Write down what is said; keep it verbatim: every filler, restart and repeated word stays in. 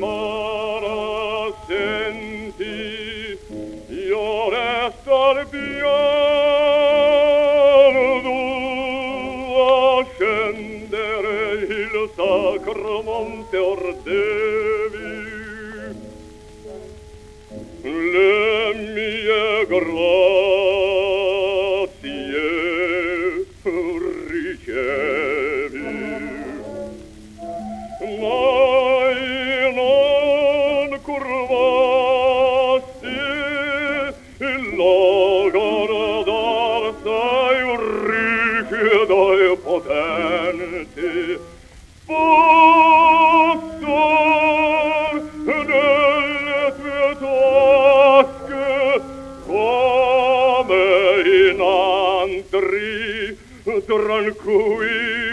bara senti, io restar piano a scendere il sacro monte or devi. Le mie grazie ricevi, mai non curvasti la guardar sei un rigido e potente passar nelle tue tasche come in antri tranquilli.